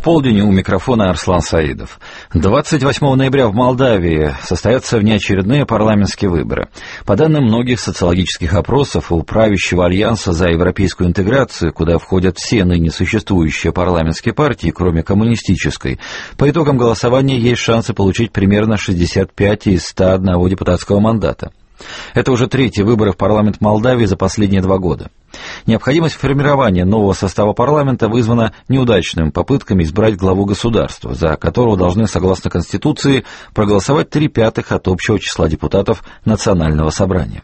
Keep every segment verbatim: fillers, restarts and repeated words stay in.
полдень, у микрофона Арслан Саидов. двадцать восьмого ноября в Молдавии состоятся внеочередные парламентские выборы. По данным многих социологических опросов, у правящего альянса за европейскую интеграцию, куда входят все ныне существующие парламентские партии, кроме коммунистической, по итогам голосования есть шансы получить примерно шестьдесят пять из ста одного депутатского мандата. Это уже третьи выборы в парламент Молдавии за последние два года. Необходимость формирования нового состава парламента вызвана неудачными попытками избрать главу государства, за которого должны, согласно Конституции, проголосовать три пятых от общего числа депутатов Национального собрания.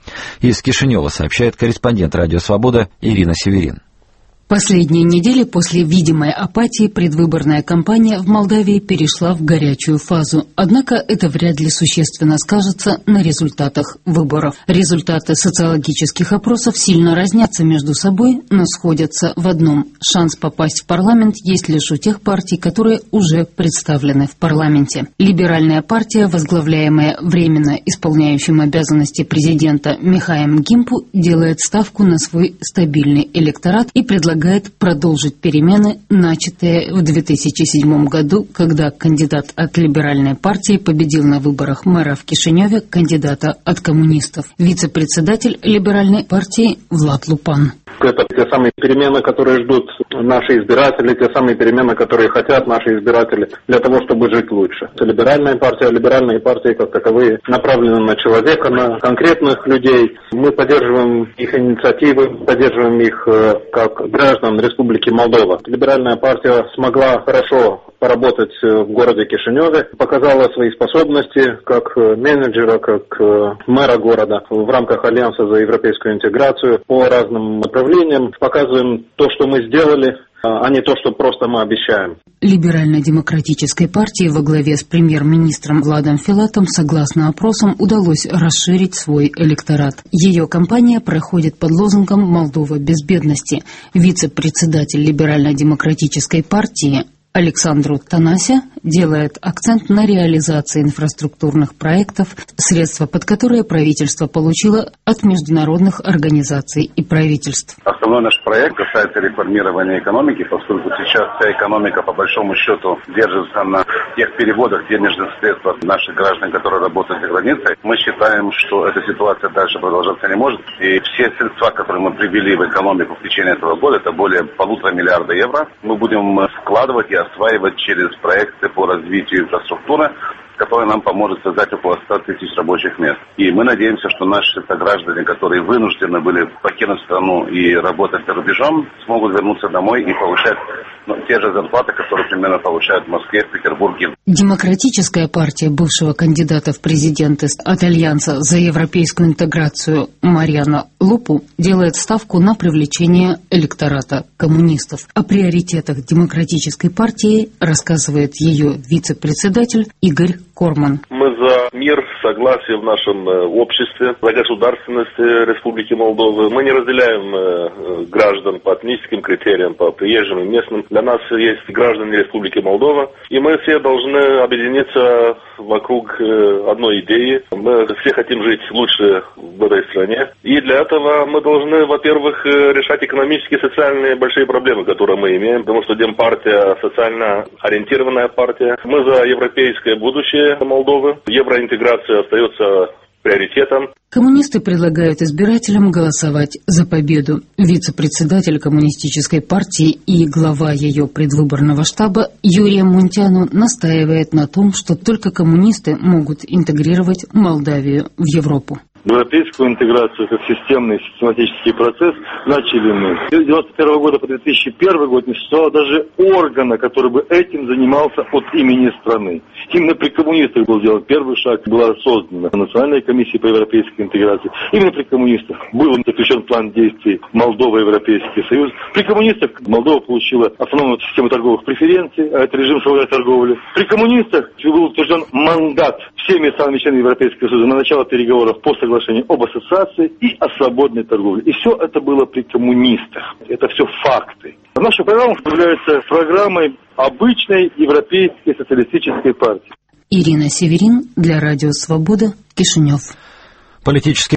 Из Кишинева сообщает корреспондент «Радио Свобода» Ирина Северин. Последние недели после видимой апатии предвыборная кампания в Молдавии перешла в горячую фазу. Однако это вряд ли существенно скажется на результатах выборов. Результаты социологических опросов сильно разнятся между собой, но сходятся в одном. Шанс попасть в парламент есть лишь у тех партий, которые уже представлены в парламенте. Либеральная партия, возглавляемая временно исполняющим обязанности президента Михаем Гимпу, делает ставку на свой стабильный электорат и предлагает предлагает продолжить перемены, начатые в две тысячи седьмом году, когда кандидат от либеральной партии победил на выборах мэра в Кишиневе кандидата от коммунистов. Вице-председатель либеральной партии Влад Лупан. Это те самые перемены, которые ждут наши избиратели, те самые перемены, которые хотят наши избиратели для того, чтобы жить лучше. Либеральная партия, либеральные партии как таковые направлены на человека, на конкретных людей. Мы поддерживаем их инициативы, поддерживаем их как граждан Республики Молдова. Либеральная партия смогла хорошо поработать в городе Кишиневе, показала свои способности как менеджера, как мэра города в рамках Альянса за европейскую интеграцию по разным направлениям. Показываем то, что мы сделали, а не то, что просто мы обещаем. Либерально-демократической партии во главе с премьер-министром Владом Филатом, согласно опросам, удалось расширить свой электорат. Ее кампания проходит под лозунгом «Молдова без бедности». Вице-председатель либерально-демократической партии Александру Танася делает акцент на реализации инфраструктурных проектов, средства под которые правительство получило от международных организаций и правительств. Основной наш проект касается реформирования экономики, поскольку сейчас вся экономика, по большому счету, держится на тех переводах денежных средств от наших граждан, которые работают за границей. Мы считаем, что эта ситуация дальше продолжаться не может. И все средства, которые мы привели в экономику в течение этого года, это более полутора миллиарда евро, мы будем вкладывать и осваивать через проекты по развитию инфраструктуры, который нам поможет создать около ста тысяч рабочих мест. И мы надеемся, что наши сограждане, которые вынуждены были покинуть страну и работать за рубежом, смогут вернуться домой и получать ну, те же зарплаты, которые примерно получают в Москве, в Петербурге. Демократическая партия бывшего кандидата в президенты от Альянса за европейскую интеграцию Марьяна Лупу делает ставку на привлечение электората коммунистов. О приоритетах демократической партии рассказывает ее вице-председатель Игорь Корман. Мы за мир, согласие в нашем обществе, за государственность Республики Молдовы. Мы не разделяем граждан по этническим критериям, по приезжим и местным. Для нас есть граждане Республики Молдова, и мы все должны объединиться вокруг одной идеи. Мы все хотим жить лучше в этой стране. И для этого мы должны, во-первых, решать экономические и социальные большие проблемы, которые мы имеем, потому что Демпартия социально ориентированная партия. Мы за европейское будущее Молдовы. Евроинтеграция остается приоритетом. Коммунисты предлагают избирателям голосовать за победу. Вице-председатель коммунистической партии и глава ее предвыборного штаба Юрия Мунтяну настаивает на том, что только коммунисты могут интегрировать Молдавию в Европу. Европейскую интеграцию как системный систематический процесс начали мы. С девяносто первого года по две тысячи первый год не существовало даже органа, который бы этим занимался от имени страны. Именно при коммунистах был сделан первый шаг, была создана Национальная комиссия по европейской интеграции. Именно при коммунистах был заключен план действий Молдова и Европейский Союз. При коммунистах Молдова получила автономную систему торговых преференций, а это режим свободной торговли. При коммунистах был утвержден мандат всеми странами членами Европейского Союза на начало переговоров по соглашению об ассоциации и о свободной торговле. И все это было при коммунистах. Это все факты. Наша программа является программой обычной европейской социалистической партии. Ирина Северин для Радио Свобода, Кишинев. Политический